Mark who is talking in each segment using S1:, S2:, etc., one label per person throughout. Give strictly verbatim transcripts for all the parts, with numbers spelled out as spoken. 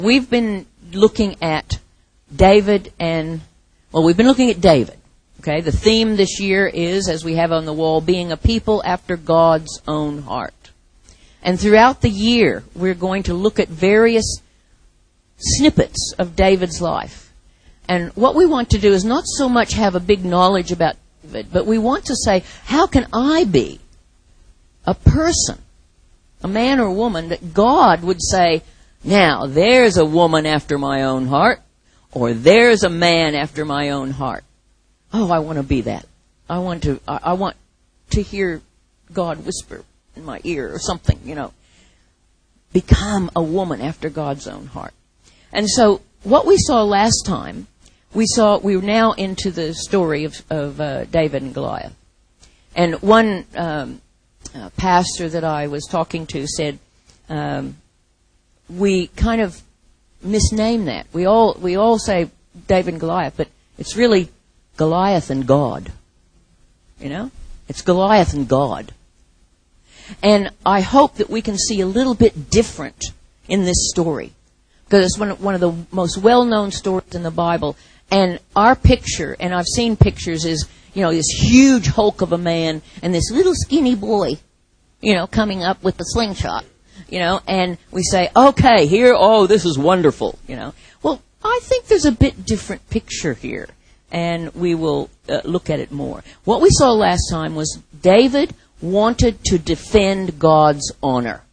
S1: We've been looking at David and, well, we've been looking at David. Okay, the theme this year is, as we have on the wall, being a people after God's own heart. And throughout the year, we're going to look at various snippets of David's life. And what we want to do is not so much have a big knowledge about David, but we want to say, how can I be a person, a man or woman, that God would say, now, there's a woman after my own heart, or there's a man after my own heart. Oh, I want to be that. I want to, I, I want to hear God whisper in my ear or something, you know. Become a woman after God's own heart. And so, what we saw last time, we saw, we were now into the story of, of uh, David and Goliath. And one um, uh, pastor that I was talking to said, um, we kind of misname that. We all we all say David and Goliath, but it's really Goliath and God. You know? It's Goliath and God. And I hope that we can see a little bit different in this story. Because it's one of, one of the most well-known stories in the Bible. And our picture, and I've seen pictures, is, you know, this huge hulk of a man and this little skinny boy, you know, coming up with the slingshot. You know, and we say, okay, here, oh, this is wonderful, you know. Well, I think there's a bit different picture here, and we will uh, look at it more. What we saw last time was David wanted to defend God's honor.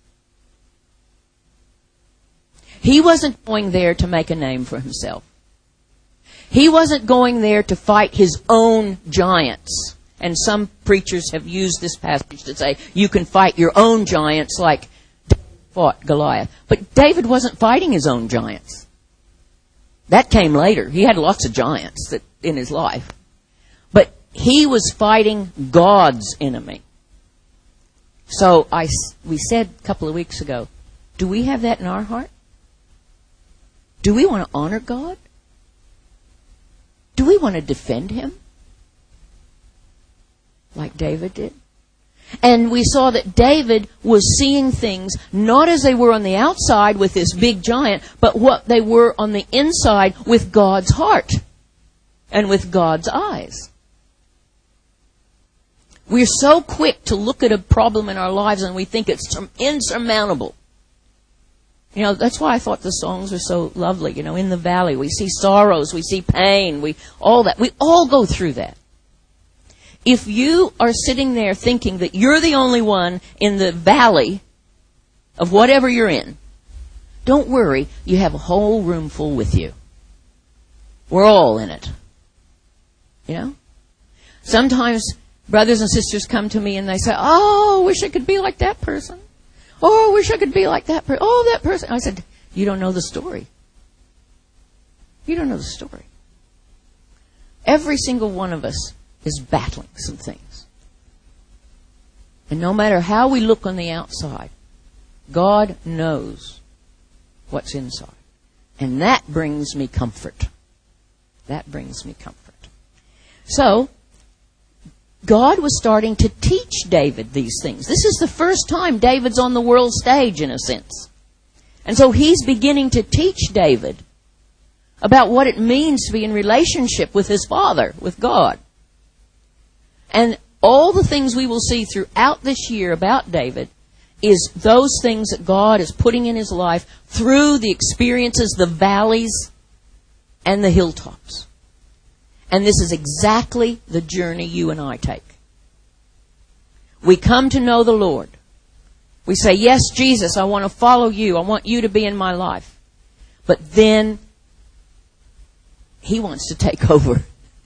S1: He wasn't going there to make a name for himself. He wasn't going there to fight his own giants. And some preachers have used this passage to say, you can fight your own giants like fought Goliath. But David wasn't fighting his own giants. That came later. He had lots of giants that, in his life. But he was fighting God's enemy. So I, we said a couple of weeks ago, do we have that in our heart? Do we want to honor God? Do we want to defend Him? Like David did? And we saw that David was seeing things not as they were on the outside with this big giant, but what they were on the inside with God's heart and with God's eyes. We're so quick to look at a problem in our lives and we think it's insurmountable. You know, that's why I thought the songs were so lovely. You know, in the valley, we see sorrows, we see pain, we all that. We all go through that. If you are sitting there thinking that you're the only one in the valley of whatever you're in, don't worry, you have a whole room full with you. We're all in it. You know? Sometimes brothers and sisters come to me and they say, oh, I wish I could be like that person. Oh, I wish I could be like that person. Oh, that person. I said, you don't know the story. You don't know the story. Every single one of us is battling some things. And no matter how we look on the outside, God knows what's inside. And that brings me comfort. That brings me comfort. So, God was starting to teach David these things. This is the first time David's on the world stage, in a sense. And so he's beginning to teach David about what it means to be in relationship with his Father, with God. And all the things we will see throughout this year about David is those things that God is putting in his life through the experiences, the valleys, and the hilltops. And this is exactly the journey you and I take. We come to know the Lord. We say, yes, Jesus, I want to follow you. I want you to be in my life. But then He wants to take over.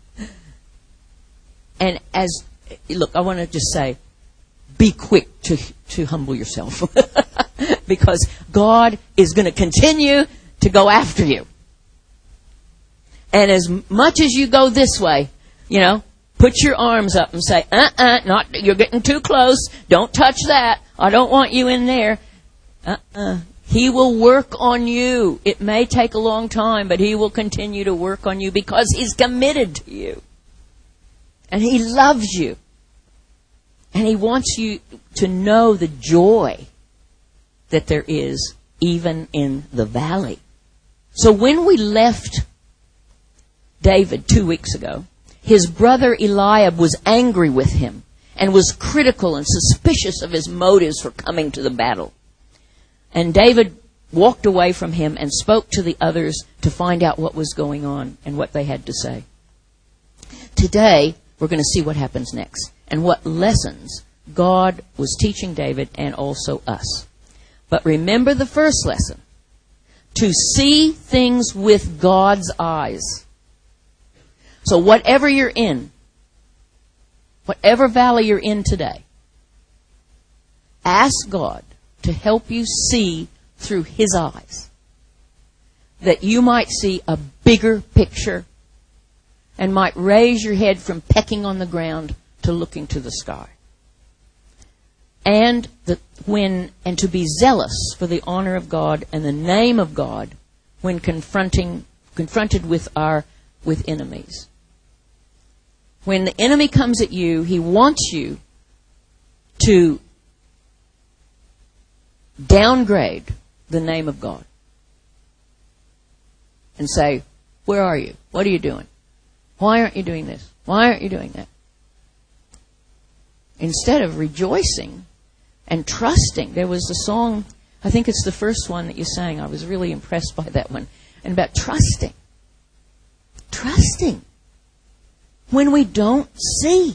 S1: And as, look, I want to just say, be quick to, to humble yourself. Because God is going to continue to go after you. And as much as you go this way, you know, put your arms up and say, uh-uh, not, you're getting too close. Don't touch that. I don't want you in there. Uh-uh. He will work on you. It may take a long time, but He will continue to work on you because He's committed to you. And He loves you. And He wants you to know the joy that there is even in the valley. So when we left David two weeks ago, his brother Eliab was angry with him and was critical and suspicious of his motives for coming to the battle. And David walked away from him and spoke to the others to find out what was going on and what they had to say. Today, we're going to see what happens next and what lessons God was teaching David and also us. But remember the first lesson, to see things with God's eyes. So whatever you're in, whatever valley you're in today, ask God to help you see through His eyes, that you might see a bigger picture and might raise your head from pecking on the ground to looking to the sky. And the, when and to be zealous for the honor of God and the name of God when confronting confronted with our with enemies. When the enemy comes at you, he wants you to downgrade the name of God and say, where are you? What are you doing? Why aren't you doing this? Why aren't you doing that? Instead of rejoicing and trusting. There was a song, I think it's the first one that you sang. I was really impressed by that one. And about trusting. Trusting. When we don't see.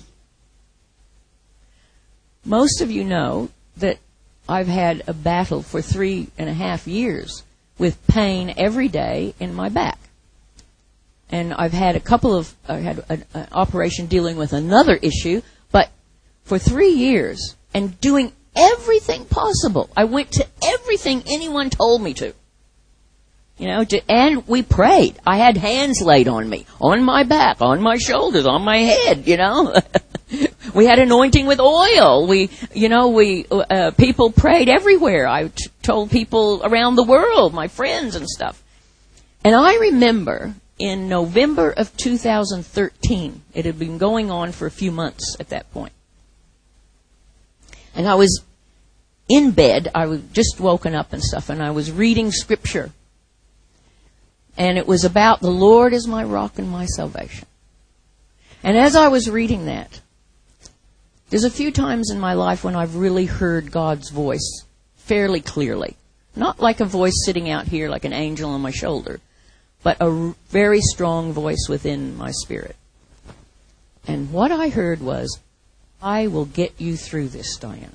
S1: Most of you know that I've had a battle for three and a half years with pain every day in my back. And I've had a couple of, I had an, an operation dealing with another issue, but for three years and doing everything possible. I went to everything anyone told me to. You know, to, and we prayed. I had hands laid on me, on my back, on my shoulders, on my head, you know. We had anointing with oil. We, you know, we, uh, people prayed everywhere. I t- told people around the world, my friends and stuff. And I remember in November of two thousand thirteen, it had been going on for a few months at that point. And I was in bed, I was just woken up and stuff, and I was reading scripture. And it was about the Lord is my rock and my salvation. And as I was reading that, there's a few times in my life when I've really heard God's voice fairly clearly. Not like a voice sitting out here like an angel on my shoulder, but a very strong voice within my spirit. And what I heard was, I will get you through this, Diana.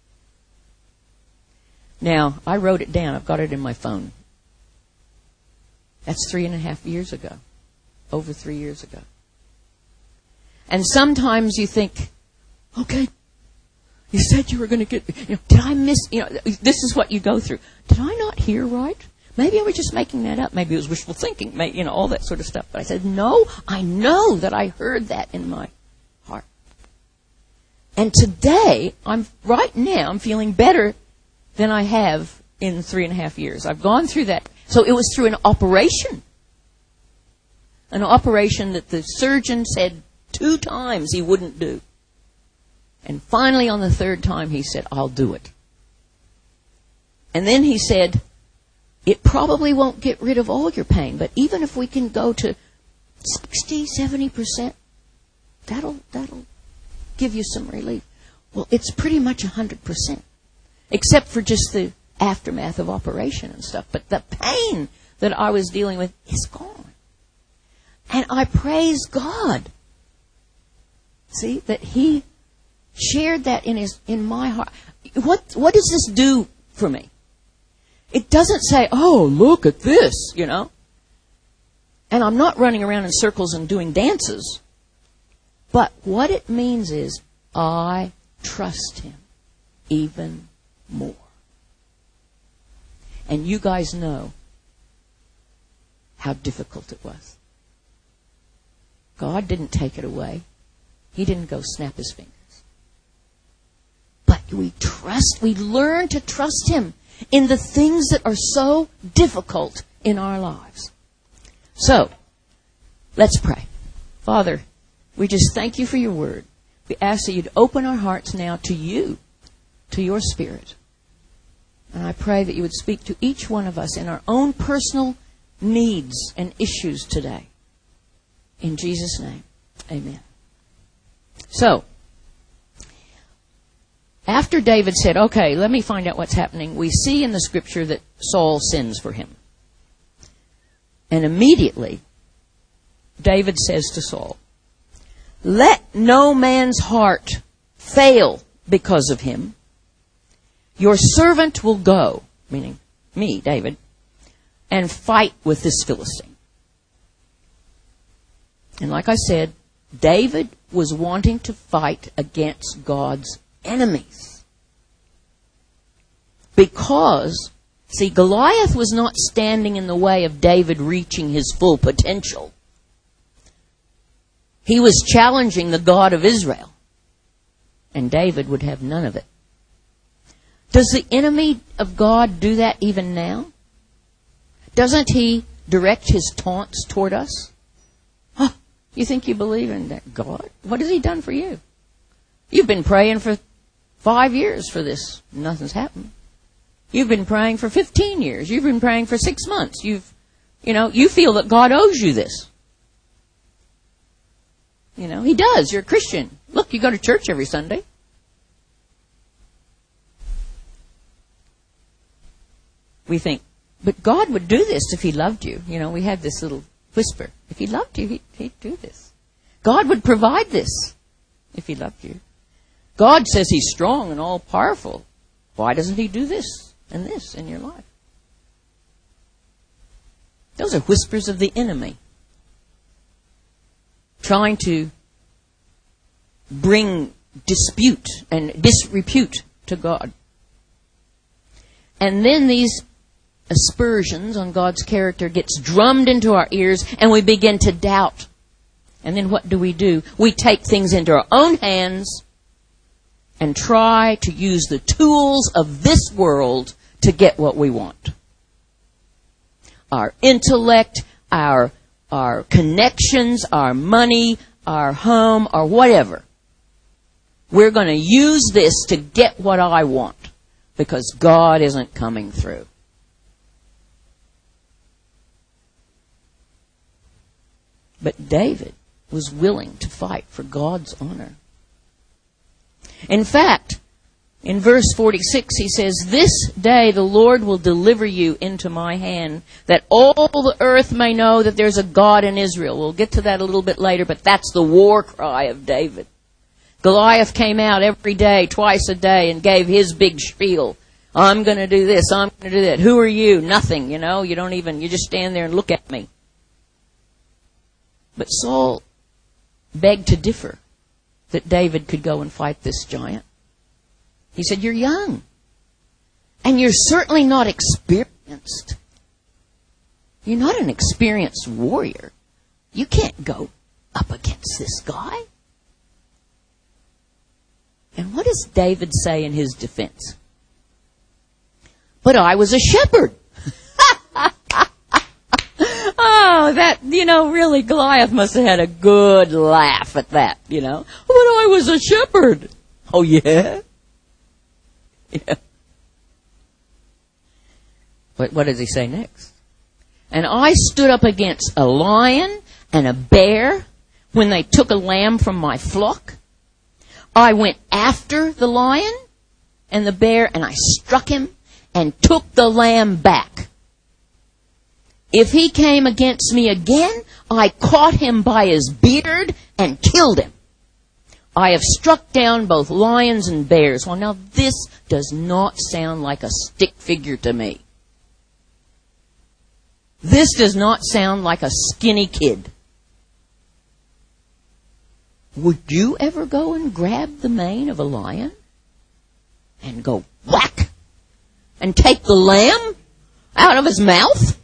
S1: Now, I wrote it down. I've got it in my phone. That's three and a half years ago. Over three years ago. And sometimes you think, okay, you said you were going to get, you know, did I miss, you know, this is what you go through. Did I not hear right? Maybe I was just making that up. Maybe it was wishful thinking, you know, all that sort of stuff. But I said, no, I know that I heard that in my heart. And today, I'm, right now, I'm feeling better than I have in three and a half years. I've gone through that. So it was through an operation. An operation that the surgeon said two times he wouldn't do. And finally on the third time he said, I'll do it. And then he said, it probably won't get rid of all your pain, but even if we can go to sixty, seventy percent, that'll, that'll give you some relief. Well, it's pretty much one hundred percent, except for just the aftermath of operation and stuff. But the pain that I was dealing with is gone. And I praise God. See, that He shared that in his in my heart. What what does this do for me? It doesn't say, oh, look at this, you know. And I'm not running around in circles and doing dances. But what it means is, I trust Him even more. And you guys know how difficult it was. God didn't take it away. He didn't go snap His fingers. But we trust, we learn to trust Him in the things that are so difficult in our lives. So, let's pray. Father, we just thank You for Your word. We ask that You'd open our hearts now to You, to Your Spirit. And I pray that You would speak to each one of us in our own personal needs and issues today. In Jesus' name, amen. So, after David said, okay, let me find out what's happening, we see in the scripture that Saul sends for him. And immediately, David says to Saul, let no man's heart fail because of him. Your servant will go, meaning me, David, and fight with this Philistine. And like I said, David was wanting to fight against God's enemies. Because, see, Goliath was not standing in the way of David reaching his full potential. He was challenging the God of Israel. And David would have none of it. Does the enemy of God do that even now? Doesn't he direct his taunts toward us? Huh, you think you believe in that God? What has he done for you? You've been praying for five years for this. Nothing's happened. You've been praying for fifteen years. You've been praying for six months. You've, you know, you feel that God owes you this. You know, he does. You're a Christian. Look, you go to church every Sunday. We think, but God would do this if he loved you. You know, we have this little whisper. If he loved you, he'd, he'd do this. God would provide this if he loved you. God says he's strong and all-powerful. Why doesn't he do this and this in your life? Those are whispers of the enemy, trying to bring dispute and disrepute to God. And then these aspersions on God's character gets drummed into our ears and we begin to doubt. And then what do we do? We take things into our own hands and try to use the tools of this world to get what we want. Our intellect, our, our connections, our money, our home, or whatever. We're going to use this to get what I want because God isn't coming through. But David was willing to fight for God's honor. In fact, in verse forty-six, he says, this day the Lord will deliver you into my hand, that all the earth may know that there's a God in Israel. We'll get to that a little bit later, but that's the war cry of David. Goliath came out every day, twice a day, and gave his big spiel. I'm going to do this, I'm going to do that. Who are you? Nothing, you know. You don't even, you just stand there and look at me. But Saul begged to differ, that David could go and fight this giant. He said, you're young. And you're certainly not experienced. You're not an experienced warrior. You can't go up against this guy. And what does David say in his defense? But I was a shepherd. Oh, that, you know, really, Goliath must have had a good laugh at that, you know. But I was a shepherd. Oh, yeah? Yeah. But what does he say next? And I stood up against a lion and a bear when they took a lamb from my flock. I went after the lion and the bear, and I struck him and took the lamb back. If he came against me again, I caught him by his beard and killed him. I have struck down both lions and bears. Well, now this does not sound like a stick figure to me. This does not sound like a skinny kid. Would you ever go and grab the mane of a lion and go whack and take the lamb out of his mouth?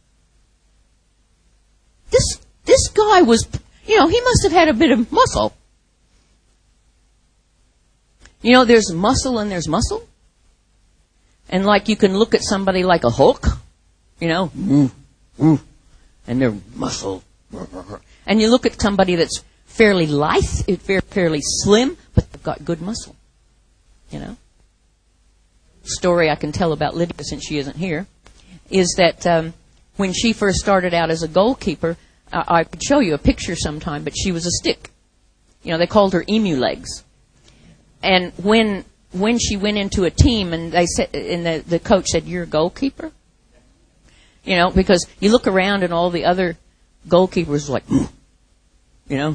S1: This this guy was, you know, he must have had a bit of muscle. You know, there's muscle and there's muscle. And like you can look at somebody like a Hulk, you know, mm, mm, and they're muscle. And you look at somebody that's fairly lithe, fairly slim, but they've got good muscle, you know. Story I can tell about Lydia since she isn't here is that um, when she first started out as a goalkeeper, uh, I could show you a picture sometime, but she was a stick. You know, they called her emu legs. And when when she went into a team, and they said, and the, the coach said, "You're a goalkeeper," you know, because you look around and all the other goalkeepers were like, you know,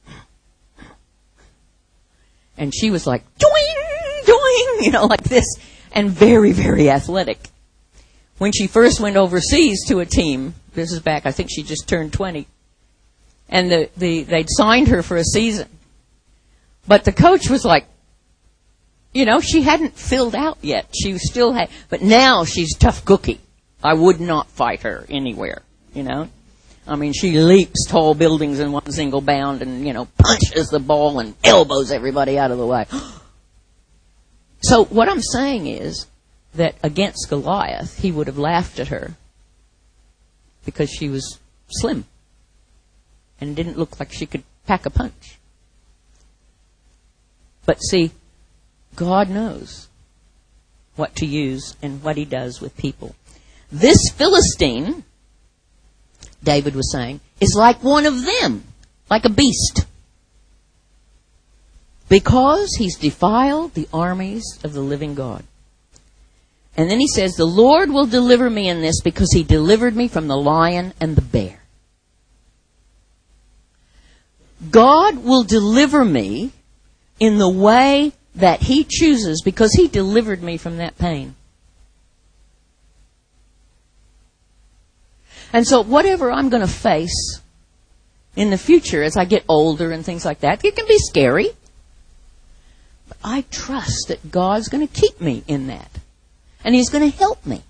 S1: and she was like, doing, doing, you know, like this, and very, very athletic. When she first went overseas to a team, this is back, I think she just turned twenty, and the, the they'd signed her for a season, but the coach was like, you know, she hadn't filled out yet. She still had, but now she's tough cookie. I would not fight her anywhere, you know. I mean, she leaps tall buildings in one single bound and, you know, punches the ball and elbows everybody out of the way. So what I'm saying is that against Goliath, he would have laughed at her because she was slim and didn't look like she could pack a punch. But see, God knows what to use and what he does with people. This Philistine, David was saying, is like one of them, like a beast. Because he's defiled the armies of the living God. And then he says, the Lord will deliver me in this because he delivered me from the lion and the bear. God will deliver me in the way that he chooses because he delivered me from that pain. And so whatever I'm going to face in the future as I get older and things like that, it can be scary. But I trust that God's going to keep me in that. And he's going to help me.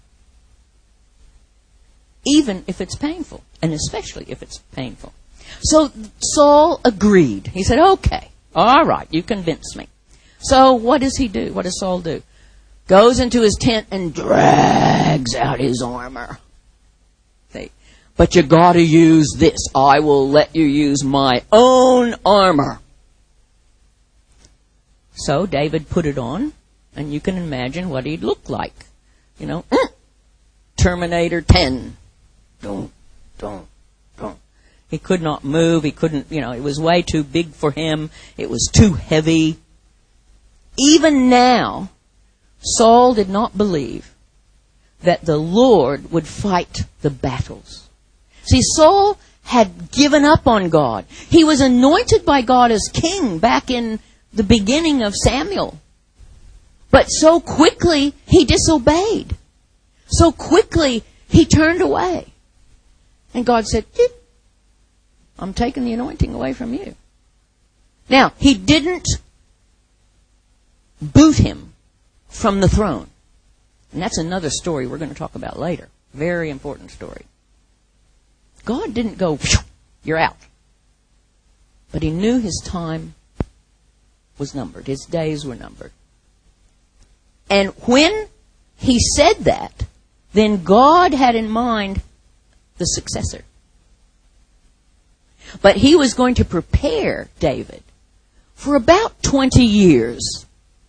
S1: Even if it's painful. And especially if it's painful. So Saul agreed. He said, okay, all right, you convinced me. So what does he do? What does Saul do? Goes into his tent and drags out his armor. See? But you got to use this. I will let you use my own armor. So David put it on, and you can imagine what he'd look like. You know, Terminator ten. Don't, don't, don't. He could not move. He couldn't, you know, it was way too big for him. It was too heavy. Even now, Saul did not believe that the Lord would fight the battles. See, Saul had given up on God. He was anointed by God as king back in the beginning of Samuel. But so quickly he disobeyed. So quickly he turned away. And God said, I'm taking the anointing away from you. Now, he didn't boot him from the throne. And that's another story we're going to talk about later. Very important story. God didn't go, you're out. But he knew his time was numbered. His days were numbered. And when he said that, then God had in mind the successor. But he was going to prepare David for about twenty years.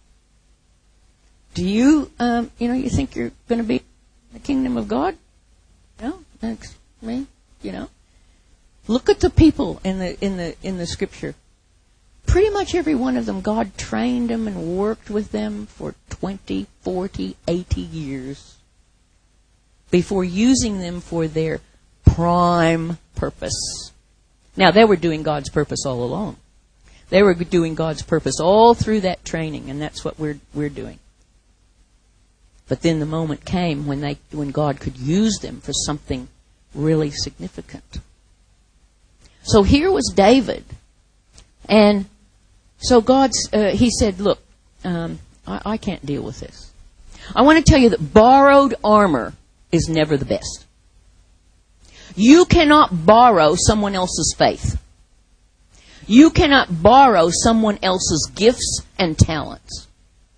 S1: Do you, um, you know, you think you're going to be in the kingdom of God? No, that's me. You know, look at the people in the in the in the scripture. Pretty much every one of them, God trained them and worked with them for twenty, forty, eighty years before using them for their prime purpose. Now, they were doing God's purpose all along. They were doing God's purpose all through that training, and that's what we're we're doing. But then the moment came when they when God could use them for something really significant. So here was David, and so God, uh, he said, look, um, I, I can't deal with this. I want to tell you that borrowed armor is never the best. You cannot borrow someone else's faith. You cannot borrow someone else's gifts and talents.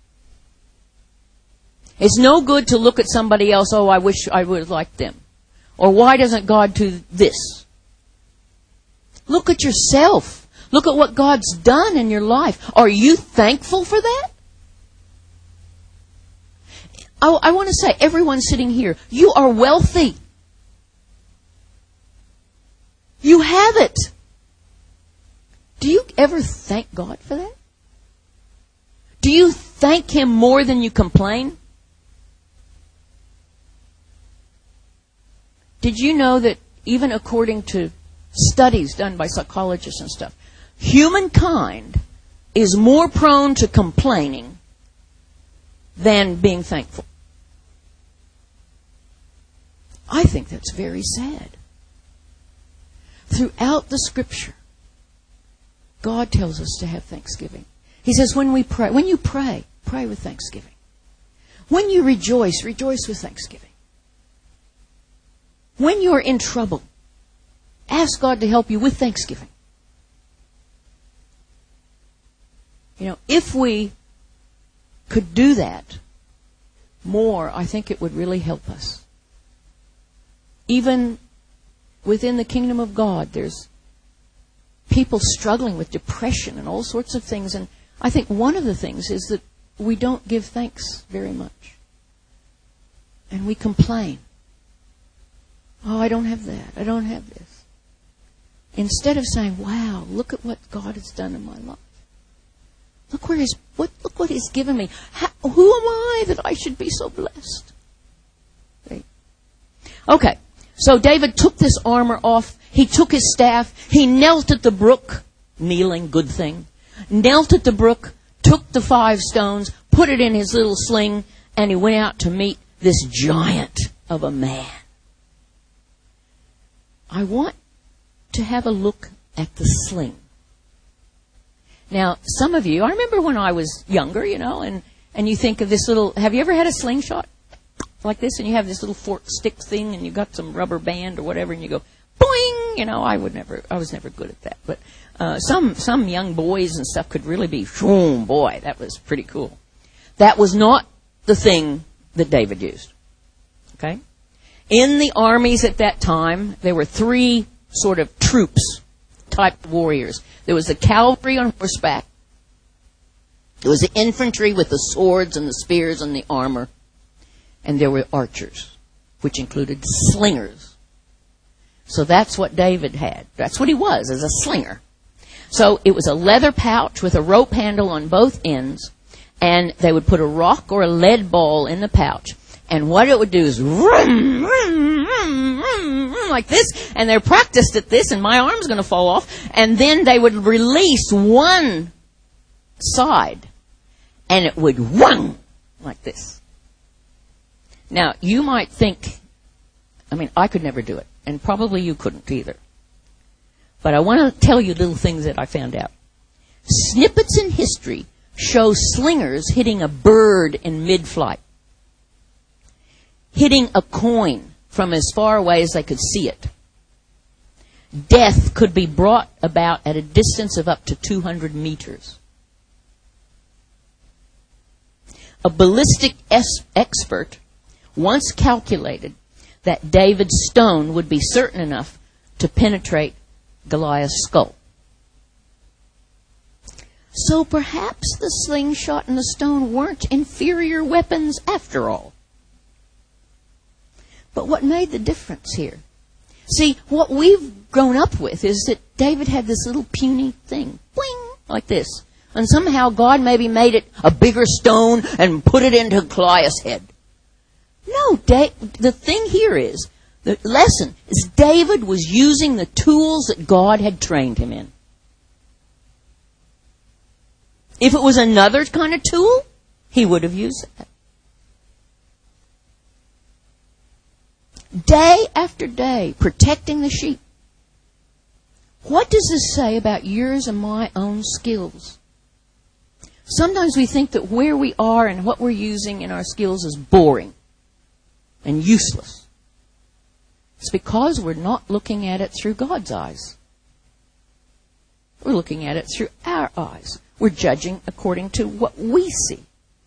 S1: It's no good to look at somebody else, oh, I wish I would have liked them. Or why doesn't God do this? Look at yourself. Look at what God's done in your life. Are you thankful for that? I, I want to say, everyone sitting here, you are wealthy. have it. Do you ever thank God for that? Do you thank Him more than you complain? Did you know that even according to studies done by psychologists and stuff, humankind is more prone to complaining than being thankful? I think that's very sad. Throughout the Scripture, God tells us to have thanksgiving. He says when we pray, when you pray, pray with thanksgiving. When you rejoice, rejoice with thanksgiving. When you're in trouble, ask God to help you with thanksgiving. You know, if we could do that more, I think it would really help us. Even within the kingdom of God, there's people struggling with depression and all sorts of things. And I think one of the things is that we don't give thanks very much. And we complain. Oh, I don't have that. I don't have this. Instead of saying, wow, look at what God has done in my life. Look where He's, what, look what He's given me. How, who am I that I should be so blessed? Right? Okay, so David took this armor off. He took his staff. He knelt at the brook. Kneeling, good thing. Knelt at the brook, took the five stones, put it in his little sling, and he went out to meet this giant of a man. I want to have a look at the sling. Now, some of you, I remember when I was younger, you know, and, and you think of this little, have you ever had a slingshot like this? And you have this little fork stick thing and you got some rubber band or whatever and you go, boing! You know, I would never, I was never good at that. But uh, some, some young boys and stuff could really be, boom, boy, that was pretty cool. That was not the thing that David used. Okay? In the armies at that time, there were three sort of troops type warriors. There was the cavalry on horseback. There was the infantry with the swords and the spears and the armor. And there were archers, which included slingers. So that's what David had. That's what he was, as a slinger. So it was a leather pouch with a rope handle on both ends. And they would put a rock or a lead ball in the pouch. And what it would do is vroom, vroom, vroom, vroom, vroom, like this. And they're practiced at this, and my arm's going to fall off. And then they would release one side, and it would whang, like this. Now, you might think, I mean, I could never do it. And probably you couldn't either. But I want to tell you little things that I found out. Snippets in history show slingers hitting a bird in mid-flight. Hitting a coin from as far away as they could see it. Death could be brought about at a distance of up to two hundred meters. A ballistic es- expert once calculated that David's stone would be certain enough to penetrate Goliath's skull. So perhaps the slingshot and the stone weren't inferior weapons after all. But what made the difference here? See, what we've grown up with is that David had this little puny thing, boing, like this. And somehow God maybe made it a bigger stone and put it into Goliath's head. No, da- the thing here is, the lesson is David was using the tools that God had trained him in. If it was another kind of tool, he would have used that. Day after day, protecting the sheep. What does this say about yours and my own skills? Sometimes we think that where we are and what we're using in our skills is boring and useless. It's because we're not looking at it through God's eyes. We're looking at it through our eyes. We're judging according to what we see.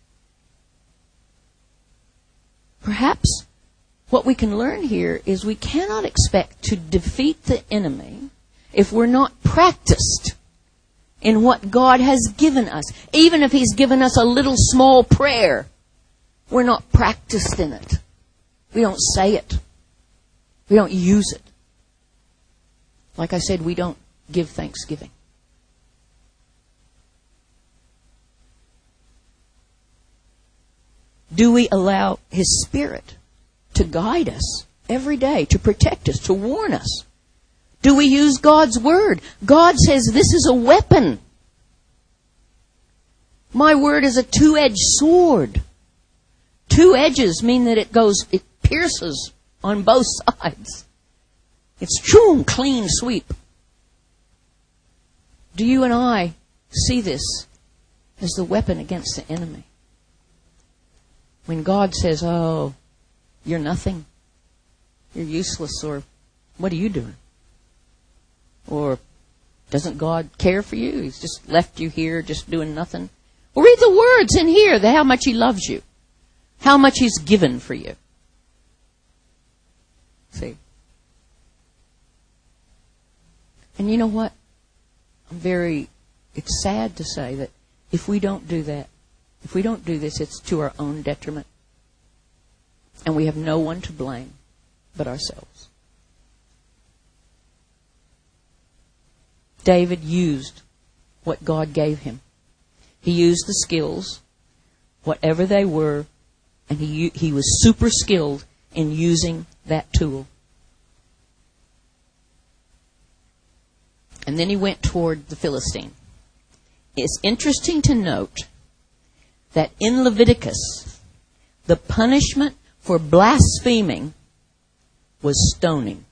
S1: Perhaps what we can learn here is we cannot expect to defeat the enemy if we're not practiced in what God has given us. Even if He's given us a little small prayer, we're not practiced in it. We don't say it. We don't use it. Like I said, we don't give thanksgiving. Do we allow His Spirit to guide us every day, to protect us, to warn us? Do we use God's Word? God says this is a weapon. My Word is a two-edged sword. Two edges mean that it goes, it pierces on both sides. It's true and clean sweep. Do you and I see this as the weapon against the enemy? When God says, oh, you're nothing, you're useless, or what are you doing? Or doesn't God care for you? He's just left you here just doing nothing. Well, read the words in here, the how much He loves you, how much He's given for you. See? And you know what? I'm very, it's sad to say that if we don't do that, if we don't do this, it's to our own detriment. And we have no one to blame but ourselves. David used what God gave him. He used the skills, whatever they were, and he he was super skilled in using that tool. And then he went toward the Philistine. It's interesting to note that in Leviticus, the punishment for blaspheming was stoning.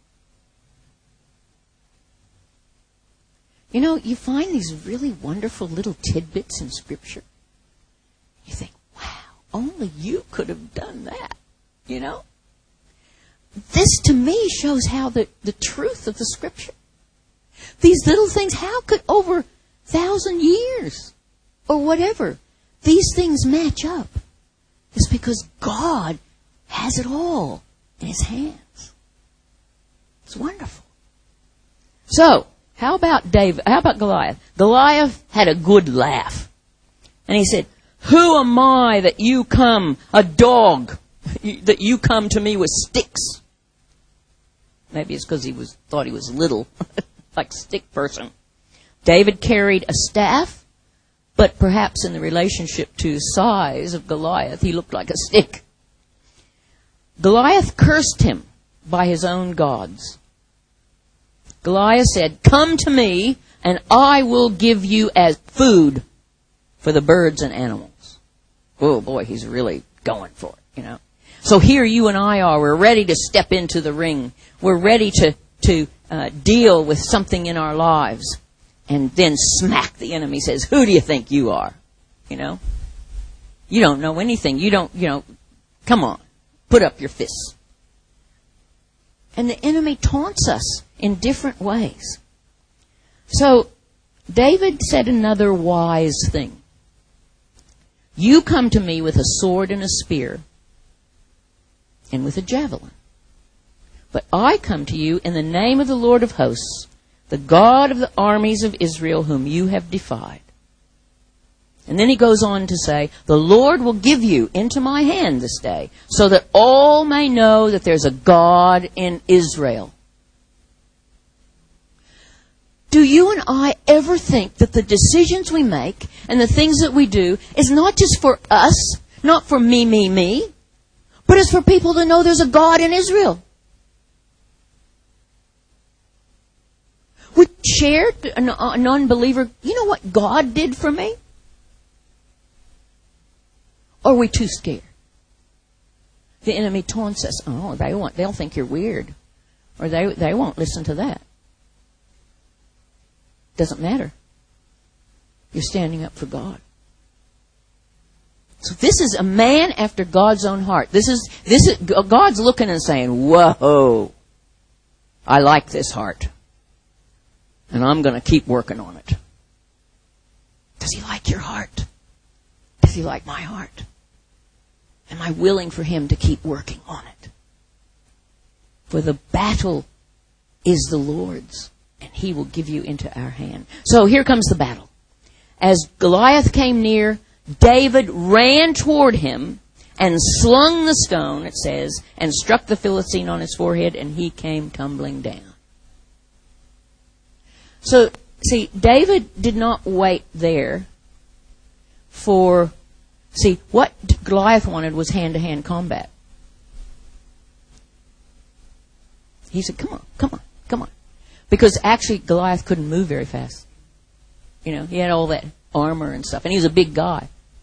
S1: You know, you find these really wonderful little tidbits in Scripture. You think, wow, only you could have done that, you know? This, to me, shows how the, the truth of the Scripture. These little things, how could over a thousand years or whatever, these things match up? It's because God has it all in His hands. It's wonderful. So, how about David? How about Goliath? Goliath had a good laugh. And he said, who am I that you come, a dog, that you come to me with sticks? Maybe it's because he was thought he was little, like a stick person. David carried a staff, but perhaps in the relationship to size of Goliath, he looked like a stick. Goliath cursed him by his own gods. Goliath said, come to me, and I will give you as food for the birds and animals. Oh, boy, he's really going for it, you know. So here you and I are. We're ready to step into the ring. We're ready to, to uh, deal with something in our lives. And then smack, the enemy says, who do you think you are? You know? You don't know anything. You don't, you know, come on. Put up your fists. And the enemy taunts us in different ways. So, David said another wise thing. You come to me with a sword and a spear and with a javelin. But I come to you in the name of the Lord of hosts, the God of the armies of Israel, whom you have defied. And then he goes on to say, the Lord will give you into my hand this day, so that all may know that there's a God in Israel. Do you and I ever think that the decisions we make and the things that we do is not just for us, not for me, me, me, but it's for people to know there's a God in Israel? We share a non-believer, you know what God did for me? Or are we too scared? The enemy taunts us. Oh, they won't, they'll think you're weird. Or they, they won't listen to that. Doesn't matter. You're standing up for God. So this is a man after God's own heart. This is, this is, God's looking and saying, whoa, I like this heart. And I'm going to keep working on it. Does He like your heart? Does He like my heart? Am I willing for Him to keep working on it? For the battle is the Lord's, and He will give you into our hand. So here comes the battle. As Goliath came near, David ran toward him and slung the stone, it says, and struck the Philistine on his forehead, and he came tumbling down. So, see, David did not wait there for, see, what Goliath wanted was hand-to-hand combat. He said, come on, come on, come on. Because actually Goliath couldn't move very fast. You know, he had all that armor and stuff, and he was a big guy.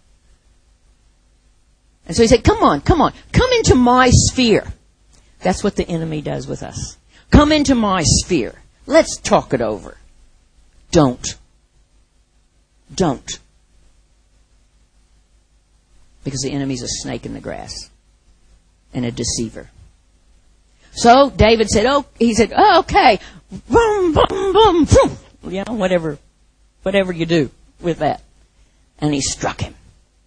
S1: And so he said, come on, come on, come into my sphere. That's what the enemy does with us. Come into my sphere. Let's talk it over. Don't. Don't. Because the enemy's a snake in the grass and a deceiver. So David said, "Oh," he said, oh, "Okay, boom, boom, boom, boom." You know, whatever, whatever you do with that, and he struck him.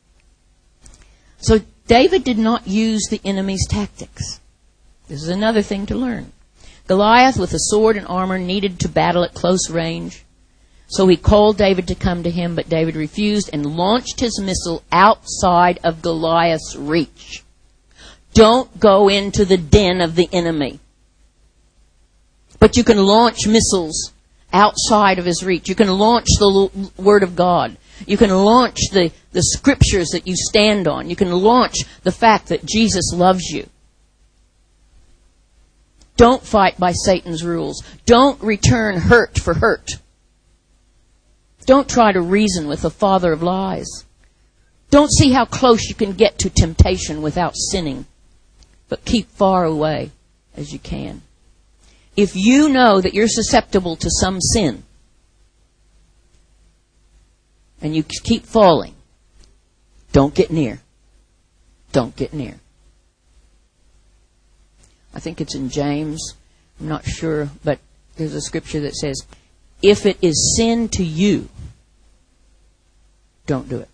S1: So David did not use the enemy's tactics. This is another thing to learn. Goliath, with a sword and armor, needed to battle at close range. So he called David to come to him, but David refused and launched his missile outside of Goliath's reach. Don't go into the den of the enemy. But you can launch missiles outside of his reach. You can launch the l- Word of God. You can launch the, the scriptures that you stand on. You can launch the fact that Jesus loves you. Don't fight by Satan's rules. Don't return hurt for hurt. Don't try to reason with the father of lies. Don't see how close you can get to temptation without sinning. But keep far away as you can. If you know that you're susceptible to some sin, and you keep falling, don't get near. Don't get near. I think it's in James. I'm not sure, but there's a scripture that says, if it is sin to you, don't do it.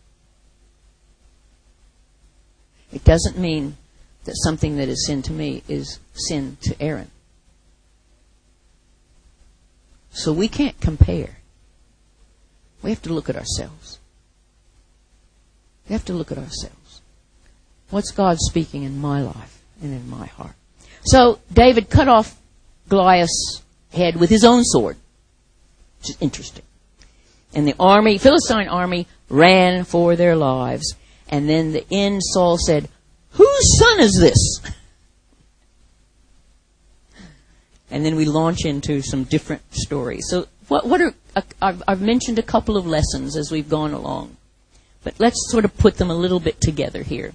S1: It doesn't mean that something that is sin to me is sin to Aaron. So we can't compare. We have to look at ourselves. We have to look at ourselves. What's God speaking in my life and in my heart? So David cut off Goliath's head with his own sword, which is interesting. And the army, Philistine army, ran for their lives. And then the end, Saul said, whose son is this? And then we launch into some different stories. So what, what are, uh, I've, I've mentioned a couple of lessons as we've gone along. But let's sort of put them a little bit together here.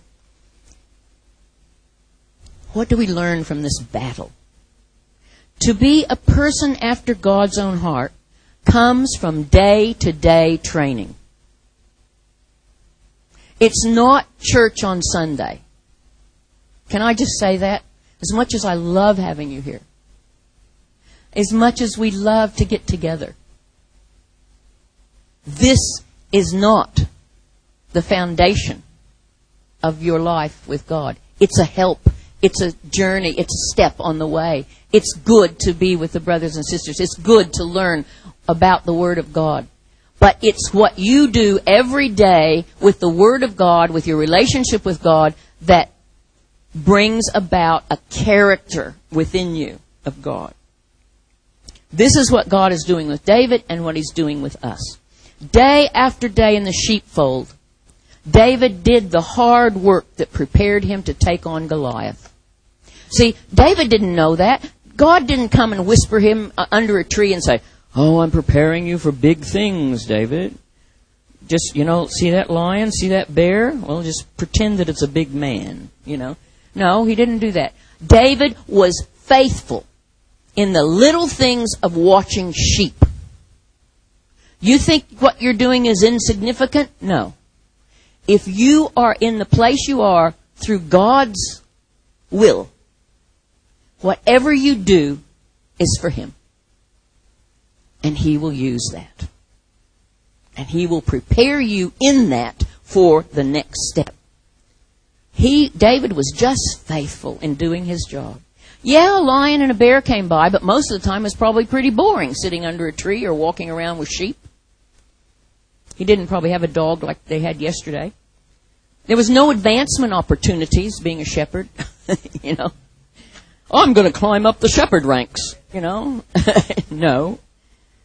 S1: What do we learn from this battle? To be a person after God's own heart comes from day-to-day training. It's not church on Sunday. Can I just say that? As much as I love having you here, as much as we love to get together, this is not the foundation of your life with God. It's a help. It's a journey. It's a step on the way. It's good to be with the brothers and sisters. It's good to learn about the Word of God. But it's what you do every day with the Word of God, with your relationship with God, that brings about a character within you of God. This is what God is doing with David and what He's doing with us. Day after day in the sheepfold, David did the hard work that prepared him to take on Goliath. See, David didn't know that. God didn't come and whisper him under a tree and say, oh, I'm preparing you for big things, David. Just, you know, see that lion, see that bear? Well, just pretend that it's a big man, you know. No, he didn't do that. David was faithful in the little things of watching sheep. You think what you're doing is insignificant? No. If you are in the place you are through God's will, whatever you do is for Him. And He will use that. And He will prepare you in that for the next step. He, David was just faithful in doing his job. Yeah, a lion and a bear came by, but most of the time it was probably pretty boring sitting under a tree or walking around with sheep. He didn't probably have a dog like they had yesterday. There was no advancement opportunities being a shepherd, you know. I'm going to climb up the shepherd ranks, you know. No.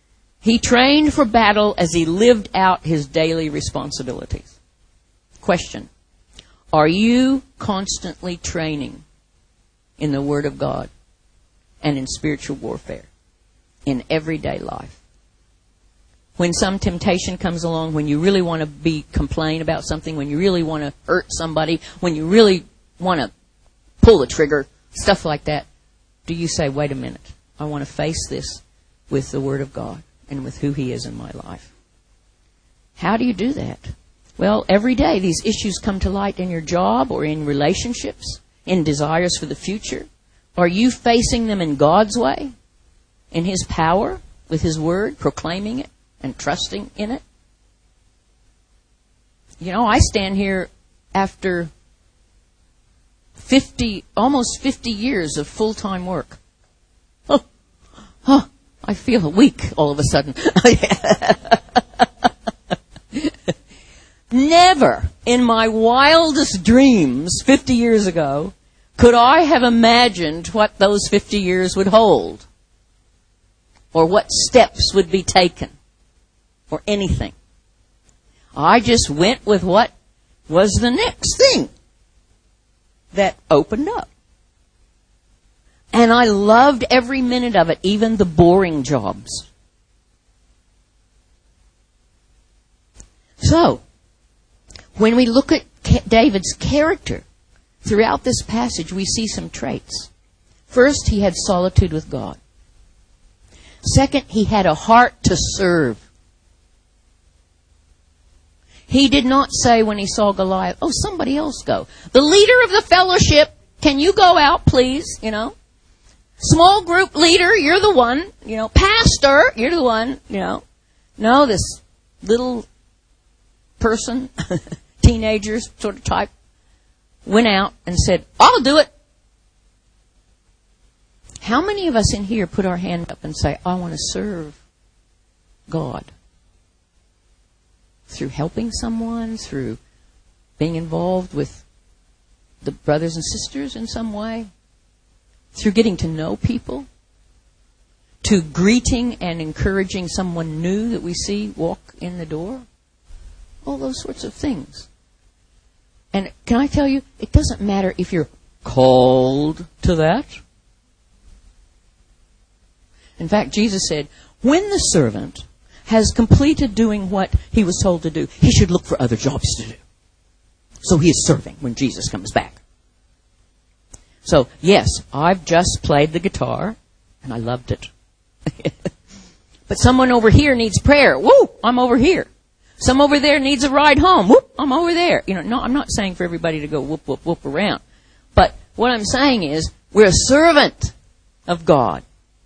S1: He trained for battle as he lived out his daily responsibilities. Question. Are you constantly training in the Word of God and in spiritual warfare in everyday life? When some temptation comes along, when you really want to be complain about something, when you really want to hurt somebody, when you really want to pull the trigger, stuff like that, do you say, wait a minute, I want to face this with the Word of God and with who He is in my life? How do you do that? Well, every day these issues come to light in your job or in relationships, in desires for the future. Are you facing them in God's way, in His power, with His Word, proclaiming it and trusting in it? You know, I stand here after fifty, almost fifty years of full-time work. Oh, oh, I feel weak all of a sudden. Never in my wildest dreams fifty years ago could I have imagined what those fifty years would hold, or what steps would be taken, or anything. I just went with what was the next thing that opened up. And I loved every minute of it, even the boring jobs. So, when we look at David's character, throughout this passage we see some traits. First, he had solitude with God. Second, he had a heart to serve. He did not say when he saw Goliath, oh, somebody else go. The leader of the fellowship, can you go out, please? You know, small group leader, you're the one. You know, pastor, you're the one. You know, no, this little person, teenagers sort of type, went out and said, I'll do it. How many of us in here put our hand up and say, I want to serve God? Through helping someone, through being involved with the brothers and sisters in some way, through getting to know people, to greeting and encouraging someone new that we see walk in the door. All those sorts of things. And can I tell you, it doesn't matter if you're called to that. In fact, Jesus said, when the servant has completed doing what he was told to do, he should look for other jobs to do. So he is serving when Jesus comes back. So, yes, I've just played the guitar, and I loved it. But someone over here needs prayer. Woo! I'm over here. Some over there needs a ride home. Whoop! I'm over there. You know, no, I'm not saying for everybody to go whoop, whoop, whoop around. But what I'm saying is, we're a servant of God.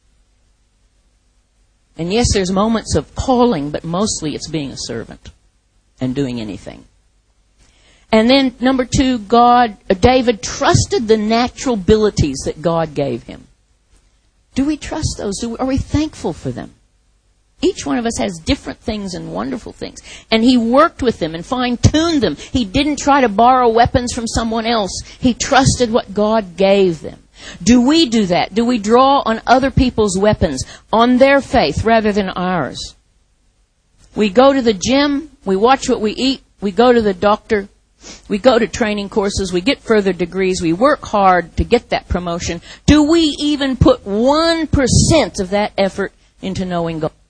S1: And yes, there's moments of calling, but mostly it's being a servant and doing anything. And then, number two, God, David trusted the natural abilities that God gave him. Do we trust those? Do we, are we thankful for them? Each one of us has different things and wonderful things. And he worked with them and fine-tuned them. He didn't try to borrow weapons from someone else. He trusted what God gave them. Do we do that? Do we draw on other people's weapons, on their faith rather than ours? We go to the gym, we watch what we eat, we go to the doctor, we go to training courses, we get further degrees, we work hard to get that promotion. Do we even put one percent of that effort into knowing God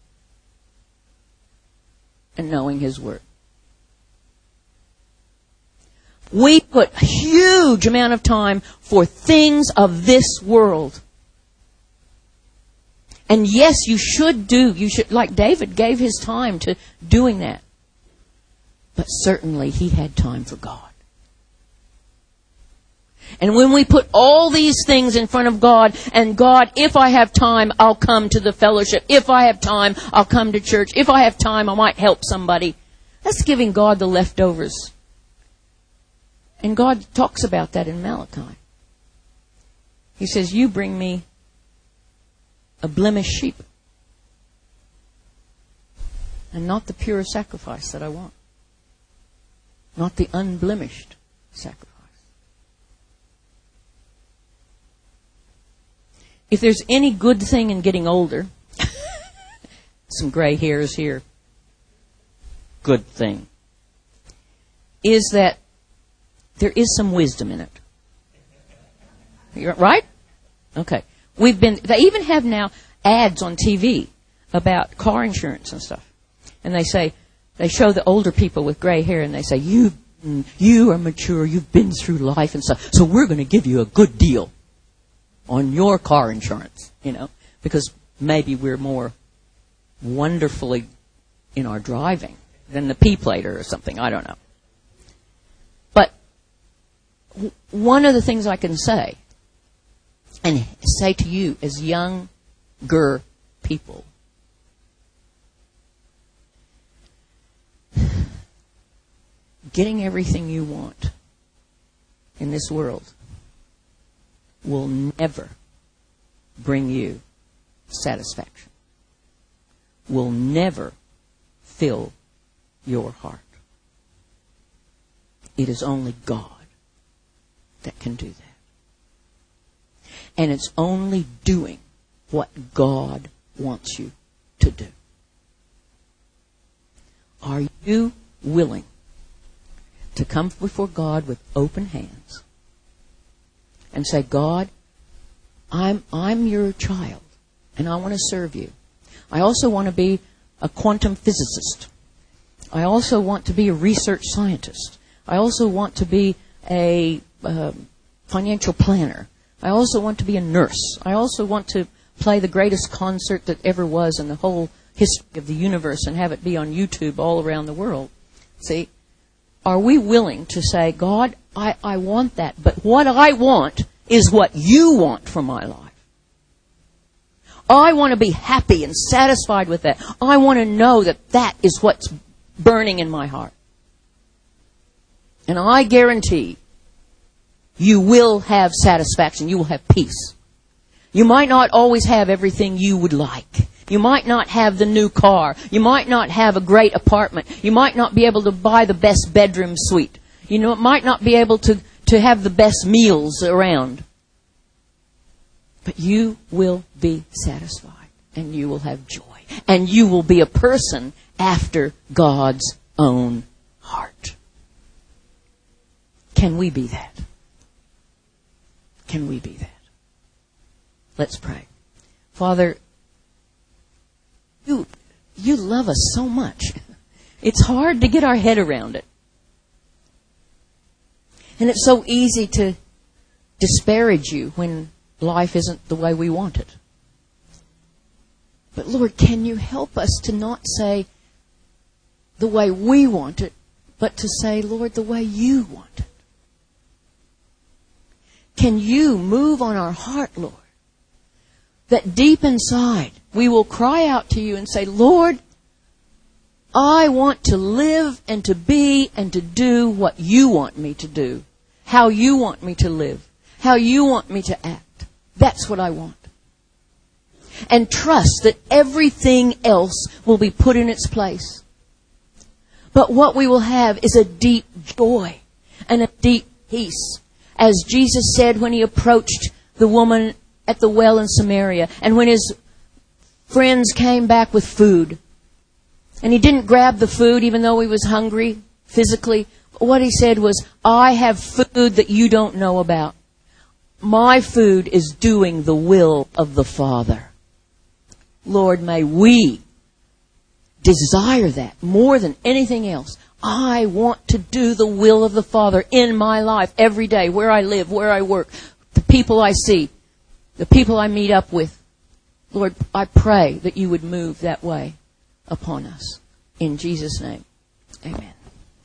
S1: and knowing His Word? We put a huge amount of time for things of this world. And yes, you should do, you should, like David gave his time to doing that. But certainly he had time for God. And when we put all these things in front of God, and God, if I have time, I'll come to the fellowship. If I have time, I'll come to church. If I have time, I might help somebody. That's giving God the leftovers. And God talks about that in Malachi. He says, you bring me a blemished sheep, and not the pure sacrifice that I want. Not the unblemished sacrifice. If there's any good thing in getting older, some gray hairs here. Good thing. Is that there is some wisdom in it. You're, right? Okay. We've been, they even have now ads on T V about car insurance and stuff. And they say, they show the older people with gray hair and they say, you, you are mature, you've been through life and stuff, so we're going to give you a good deal on your car insurance, you know, because maybe we're more wonderfully in our driving than the P-plater or something, I don't know. But w- one of the things I can say, and say to you as younger people, getting everything you want in this world will never bring you satisfaction, will never fill your heart. It is only God that can do that. And it's only doing what God wants you to do. Are you willing to come before God with open hands and say, God, I'm I'm your child, and I want to serve you. I also want to be a quantum physicist. I also want to be a research scientist. I also want to be a uh, financial planner. I also want to be a nurse. I also want to play the greatest concert that ever was in the whole history of the universe and have it be on YouTube all around the world. See, are we willing to say, God, I, I want that, but what I want is what you want for my life. I want to be happy and satisfied with that. I want to know that that is what's burning in my heart. And I guarantee you will have satisfaction. You will have peace. You might not always have everything you would like. You might not have the new car. You might not have a great apartment. You might not be able to buy the best bedroom suite. You know, it might not be able to, to have the best meals around. But you will be satisfied. And you will have joy. And you will be a person after God's own heart. Can we be that? Can we be that? Let's pray. Father, you, you love us so much. It's hard to get our head around it. And it's so easy to disparage you when life isn't the way we want it. But Lord, can you help us to not say the way we want it, but to say, Lord, the way you want it? Can you move on our heart, Lord, that deep inside we will cry out to you and say, Lord, I want to live and to be and to do what you want me to do, how you want me to live, how you want me to act. That's what I want. And trust that everything else will be put in its place. But what we will have is a deep joy and a deep peace. As Jesus said when he approached the woman at the well in Samaria, and when his friends came back with food, and he didn't grab the food even though he was hungry physically. What he said was, I have food that you don't know about. My food is doing the will of the Father. Lord, may we desire that more than anything else. I want to do the will of the Father in my life every day, where I live, where I work, the people I see, the people I meet up with. Lord, I pray that you would move that way upon us. In Jesus' name, amen.